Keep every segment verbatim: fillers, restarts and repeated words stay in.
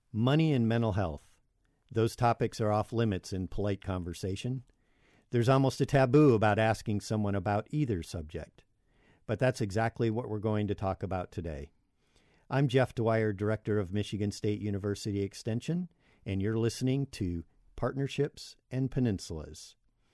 Money and mental health. Those topics are off limits in polite conversation. There's almost a taboo about asking someone about either subject. But that's exactly what we're going to talk about today. I'm Jeff Dwyer, Director of Michigan State University Extension, and you're listening to Partnerships and Peninsulas.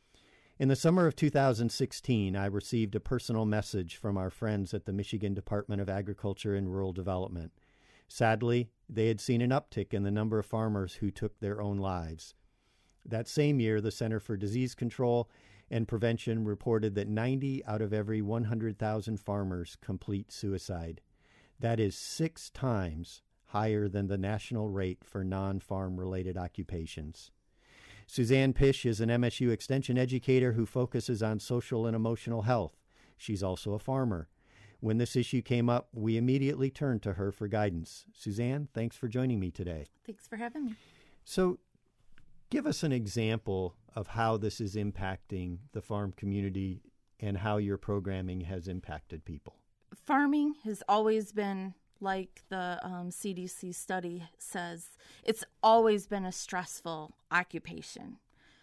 In the summer of two thousand sixteen, I received a personal message from our friends at the Michigan Department of Agriculture and Rural Development. Sadly, they had seen an uptick in the number of farmers who took their own lives. That same year, the Center for Disease Control and Prevention reported that ninety out of every one hundred thousand farmers complete suicide. That is six times higher than the national rate for non-farm related occupations. Suzanne Pish is an M S U Extension educator who focuses on social and emotional health. She's also a farmer. When this issue came up, we immediately turned to her for guidance. Suzanne, thanks for joining me today. Thanks for having me. So give us an example of how this is impacting the farm community and how your programming has impacted people. Farming has always been, like the um, C D C study says, it's always been a stressful occupation.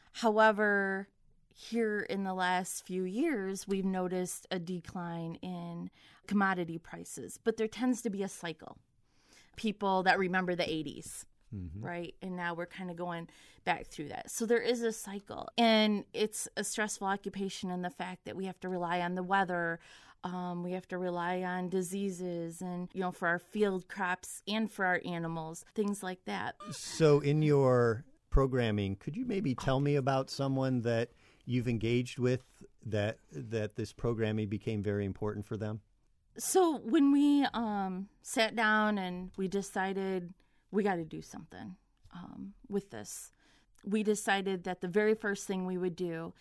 However, here in the last few years, we've noticed a decline in commodity prices, but there tends to be a cycle. People that remember the eighties, mm-hmm. right? And now we're kind of going back through that. So there is a cycle, and it's a stressful occupation in the fact that we have to rely on the weather. Um, we have to rely on diseases and, you know, for our field crops and for our animals, things like that. So in your programming, could you maybe tell me about someone that you've engaged with that that this programming became very important for them? So when we um, sat down and we decided we got to do something um, with this, we decided that the very first thing we would do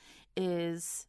is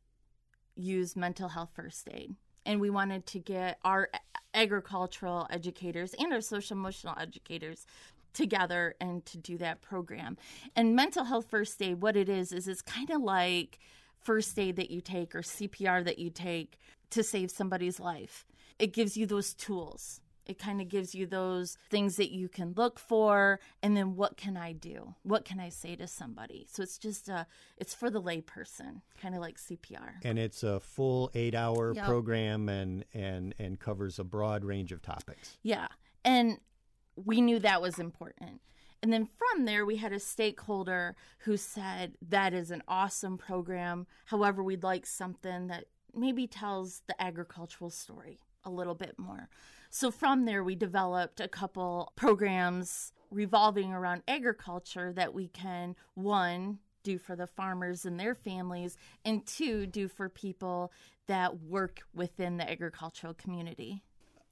use mental health first aid. And we wanted to get our agricultural educators and our social emotional educators together and to do that program. And mental health first aid, what it is, is it's kind of like first aid that you take or C P R that you take to save somebody's life. It gives you those tools. It kind of gives you those things that you can look for, and then what can I do? What can I say to somebody? So it's just a, it's for the layperson, kind of like C P R. And it's a full eight-hour Yep. program and, and, and covers a broad range of topics. Yeah, and we knew that was important. And then from there, we had a stakeholder who said, that is an awesome program. However, we'd like something that maybe tells the agricultural story a little bit more. So from there, we developed a couple programs revolving around agriculture that we can, one, do for the farmers and their families, and two, do for people that work within the agricultural community.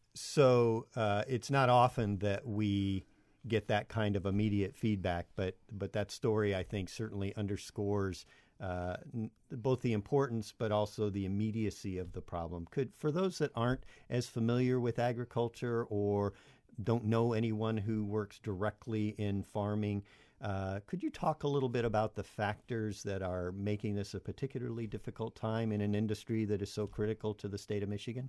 So uh, it's not often that we get that kind of immediate feedback, but but that story, I think, certainly underscores uh, n- both the importance but also the immediacy of the problem. Could, for those that aren't as familiar with agriculture or don't know anyone who works directly in farming, uh, could you talk a little bit about the factors that are making this a particularly difficult time in an industry that is so critical to the state of Michigan?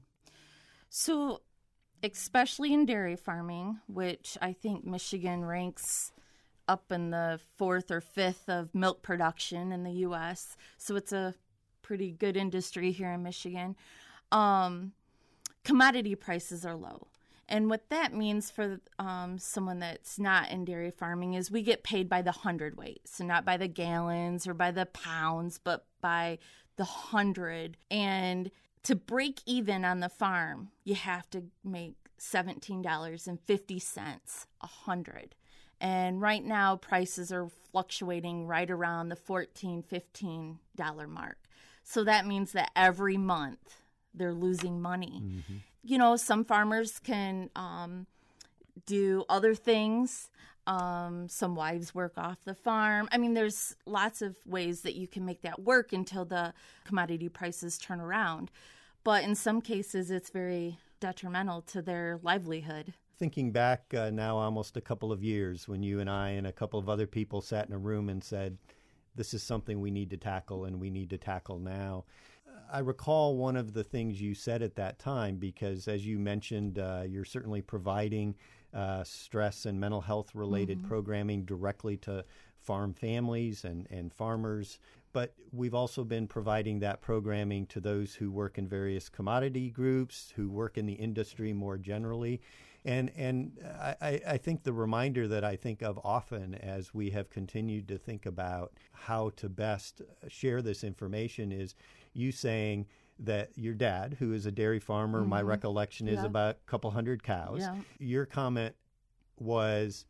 So especially in dairy farming, which I think Michigan ranks up in the fourth or fifth of milk production in the U S. So it's a pretty good industry here in Michigan. Um, commodity prices are low. And what that means for um, someone that's not in dairy farming is we get paid by the hundredweight. So not by the gallons or by the pounds, but by the hundred. And to break even on the farm, you have to make seventeen dollars and fifty cents a hundred. And right now, prices are fluctuating right around the fourteen dollars, fifteen dollars mark. So that means that every month they're losing money. Mm-hmm. You know, some farmers can um, do other things. Um, some wives work off the farm. I mean, there's lots of ways that you can make that work until the commodity prices turn around. But in some cases, it's very detrimental to their livelihood. Thinking back uh, now almost a couple of years when you and I and a couple of other people sat in a room and said, this is something we need to tackle and we need to tackle now. I recall one of the things you said at that time, because as you mentioned, uh, you're certainly providing uh, stress and mental health related Mm-hmm. programming directly to farm families and, and farmers. But we've also been providing that programming to those who work in various commodity groups, who work in the industry more generally. And and I, I think the reminder that I think of often as we have continued to think about how to best share this information is you saying that your dad, who is a dairy farmer, mm-hmm. my recollection is yeah. about a couple hundred cows. Yeah. Your comment was,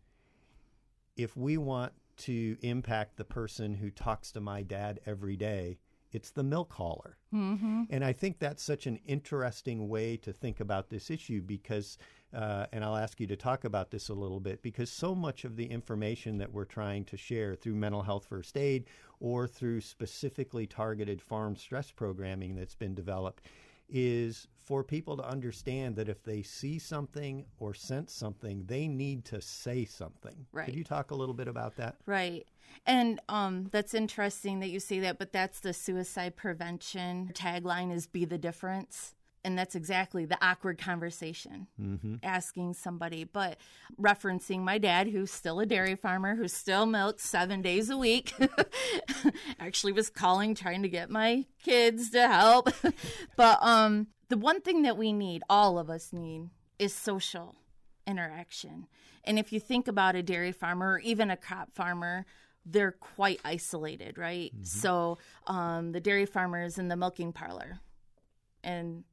if we want to impact the person who talks to my dad every day, it's the milk hauler. Mm-hmm. And I think that's such an interesting way to think about this issue because, uh, and I'll ask you to talk about this a little bit, because so much of the information that we're trying to share through mental health first aid or through specifically targeted farm stress programming that's been developed is for people to understand that if they see something or sense something, they need to say something. Right. Could you talk a little bit about that? Right. And um, that's interesting that you say that, but that's the suicide prevention tagline is be the difference. And that's exactly the awkward conversation, mm-hmm. asking somebody, but referencing my dad, who's still a dairy farmer, who still milks seven days a week, actually was calling, trying to get my kids to help. But um, the one thing that we need, all of us need, is social interaction. And if you think about a dairy farmer or even a crop farmer, they're quite isolated, right? Mm-hmm. So um, the dairy farmer is in the milking parlor, and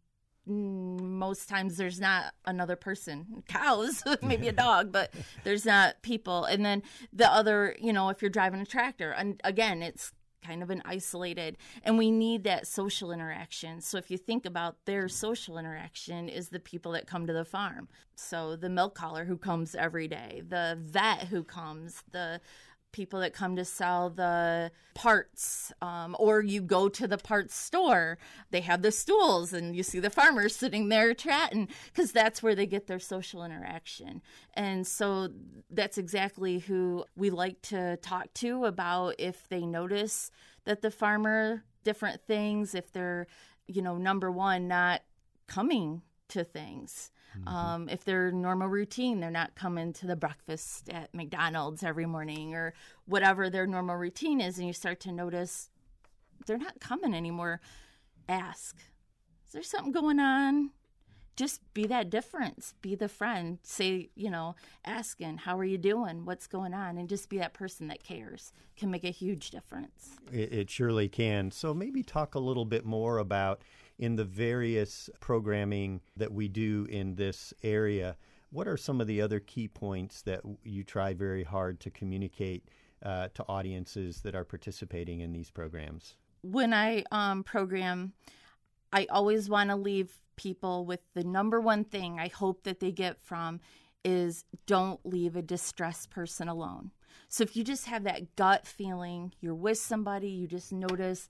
most times there's not another person, cows, maybe a dog, but there's not people. And then the other, you know, if you're driving a tractor, and again, it's kind of an isolated, and we need that social interaction. So if you think about their social interaction is the people that come to the farm. So the milk hauler who comes every day, the vet who comes, the people that come to sell the parts, um, or you go to the parts store, they have the stools and you see the farmers sitting there chatting because that's where they get their social interaction. And so that's exactly who we like to talk to about if they notice that the farmer, different things, if they're, you know, number one, not coming to things. Mm-hmm. Um, if their normal routine, they're not coming to the breakfast at McDonald's every morning or whatever their normal routine is, and you start to notice they're not coming anymore, ask, is there something going on? Just be that difference. Be the friend. Say, you know, asking, how are you doing? What's going on? And just be that person that cares. Can make a huge difference. It, it surely can. So maybe talk a little bit more about in the various programming that we do in this area, what are some of the other key points that you try very hard to communicate uh, to audiences that are participating in these programs? When I um, program, I always want to leave people with the number one thing I hope that they get from is don't leave a distressed person alone. So if you just have that gut feeling, you're with somebody, you just notice,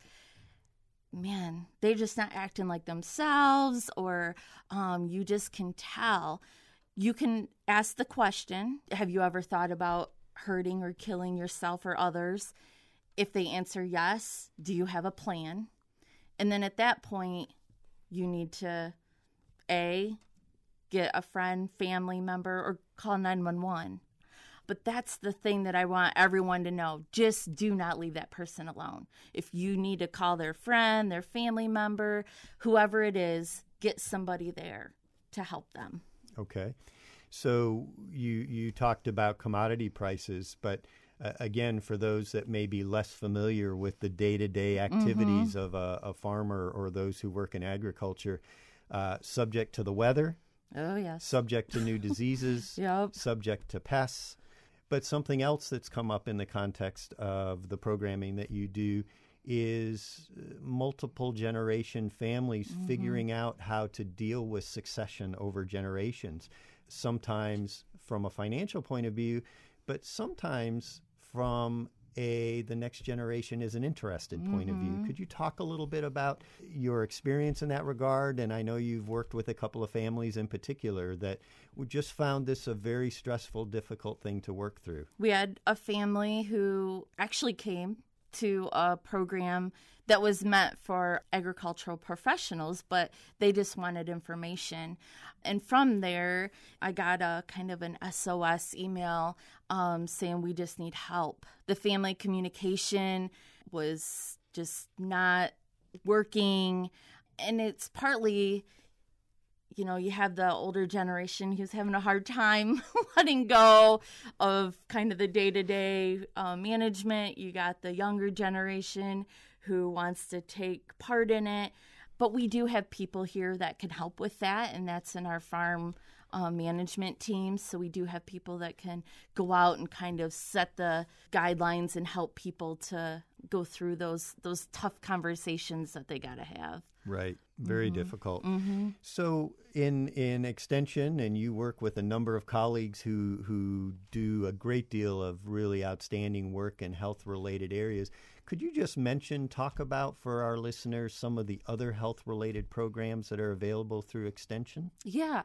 man, they're just not acting like themselves, or um, you just can tell. You can ask the question, have you ever thought about hurting or killing yourself or others? If they answer yes, do you have a plan? And then at that point, you need to, A, get a friend, family member, or call nine one one. But that's the thing that I want everyone to know. Just do not leave that person alone. If you need to call their friend, their family member, whoever it is, get somebody there to help them. Okay. So you you talked about commodity prices, but uh, again, for those that may be less familiar with the day-to-day activities mm-hmm. of a, a farmer or those who work in agriculture, uh, subject to the weather, oh yes, subject to new diseases, yep. subject to pests. But something else that's come up in the context of the programming that you do is multiple generation families mm-hmm. figuring out how to deal with succession over generations, sometimes from a financial point of view, but sometimes from a the next generation is an interested point mm-hmm. of view. Could you talk a little bit about your experience in that regard? And I know you've worked with a couple of families in particular that we just found this a very stressful, difficult thing to work through. We had a family who actually came to a program that was meant for agricultural professionals, but they just wanted information. And from there, I got a kind of an S O S email um, saying we just need help. The family communication was just not working. And it's partly, you know, you have the older generation who's having a hard time letting go of kind of the day-to-day uh, management. You got the younger generation who wants to take part in it. But we do have people here that can help with that, and that's in our farm uh, management team. So we do have people that can go out and kind of set the guidelines and help people to go through those those tough conversations that they got to have. Right. Very mm-hmm. difficult. Mm-hmm. So in in Extension, and you work with a number of colleagues who, who do a great deal of really outstanding work in health-related areas. Could you just mention, talk about for our listeners some of the other health-related programs that are available through Extension? Yeah.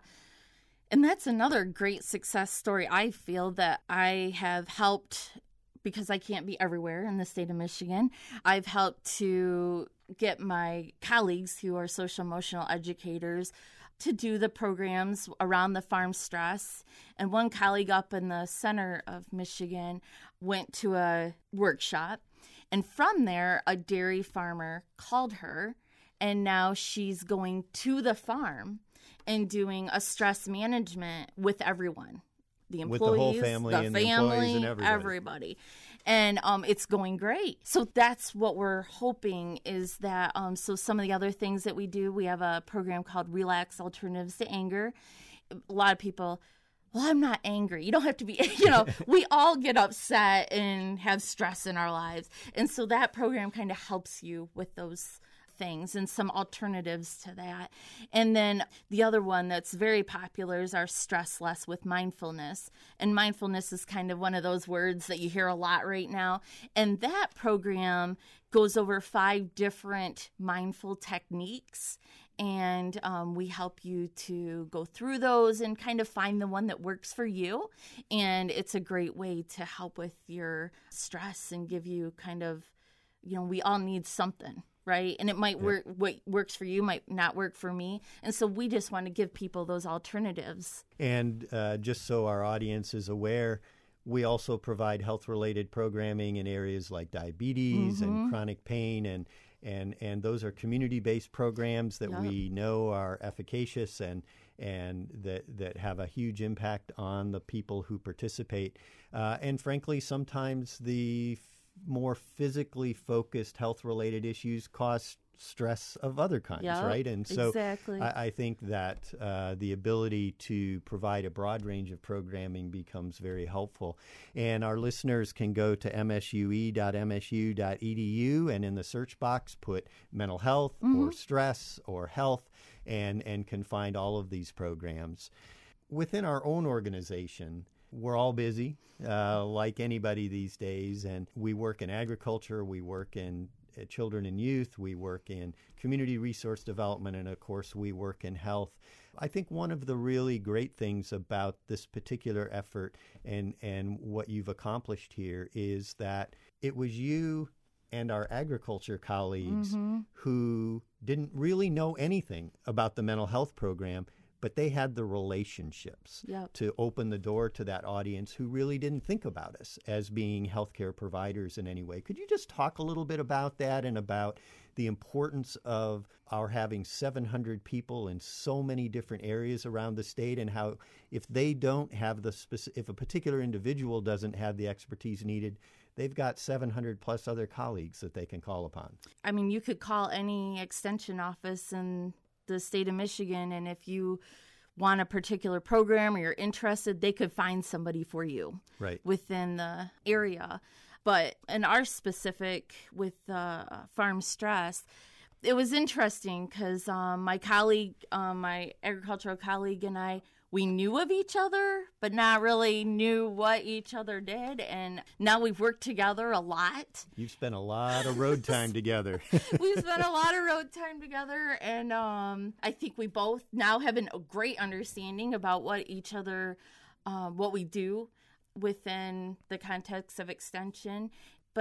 And that's another great success story. I feel that I have helped, because I can't be everywhere in the state of Michigan, I've helped to get my colleagues who are social emotional educators to do the programs around the farm stress. And one colleague up in the center of Michigan went to a workshop. And from there, a dairy farmer called her, and now she's going to the farm and doing a stress management with everyone. The employees, with the whole family the and family, the employees and everybody. everybody. And um, it's going great. So that's what we're hoping is that, um, so some of the other things that we do, we have a program called Relax Alternatives to Anger. A lot of people, well, I'm not angry. You don't have to be, you know, we all get upset and have stress in our lives. And so that program kind of helps you with those things and some alternatives to that. And then the other one that's very popular is our Stress Less with Mindfulness. And mindfulness is kind of one of those words that you hear a lot right now. And that program goes over five different mindful techniques. And um, we help you to go through those and kind of find the one that works for you. And it's a great way to help with your stress and give you kind of, you know, we all need something. Right. And it might yeah. work. What works for you might not work for me. And so we just want to give people those alternatives. And uh, just so our audience is aware, we also provide health-related programming in areas like diabetes mm-hmm. and chronic pain. And, and, and those are community-based programs that yep. we know are efficacious and and that, that have a huge impact on the people who participate. Uh, and frankly, sometimes the more physically focused health-related issues cause stress of other kinds, yep, right? And so exactly. I, I think that uh, the ability to provide a broad range of programming becomes very helpful. And our listeners can go to m s u e dot m s u dot e d u and in the search box put mental health mm-hmm. or stress or health and, and can find all of these programs. Within our own organization, we're all busy, uh, like anybody these days, and we work in agriculture, we work in uh, children and youth, we work in community resource development, and of course we work in health. I think one of the really great things about this particular effort and, and what you've accomplished here is that it was you and our agriculture colleagues mm-hmm. who didn't really know anything about the mental health program, but they had the relationships yep. to open the door to that audience who really didn't think about us as being healthcare providers in any way. Could you just talk a little bit about that and about the importance of our having seven hundred people in so many different areas around the state and how if they don't have the specific, if a particular individual doesn't have the expertise needed, they've got seven hundred plus other colleagues that they can call upon? I mean, you could call any extension office and the state of Michigan, and if you want a particular program or you're interested, they could find somebody for you right. within the area. But in our specific with uh, farm stress, it was interesting because um, my colleague, um, my agricultural colleague and I, we knew of each other, but not really knew what each other did. And now we've worked together a lot. You've spent a lot of road time together. We've spent a lot of road time together. And um, I think we both now have an, a great understanding about what each other, uh, what we do within the context of extension. But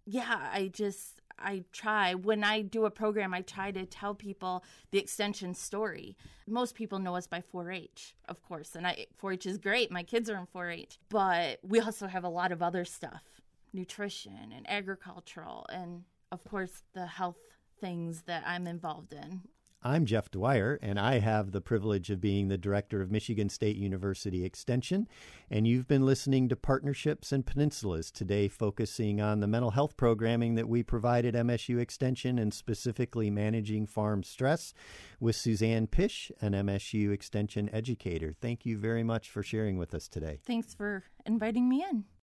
yeah, I just, I try. When I do a program, I try to tell people the extension story. Most people know us by four H, of course, and I, four H is great. My kids are in four H, but we also have a lot of other stuff, nutrition and agricultural, and of course the health things that I'm involved in. I'm Jeff Dwyer, and I have the privilege of being the director of Michigan State University Extension, and you've been listening to Partnerships and Peninsulas, today focusing on the mental health programming that we provide at M S U Extension and specifically managing farm stress with Suzanne Pish, an M S U Extension educator. Thank you very much for sharing with us today. Thanks for inviting me in.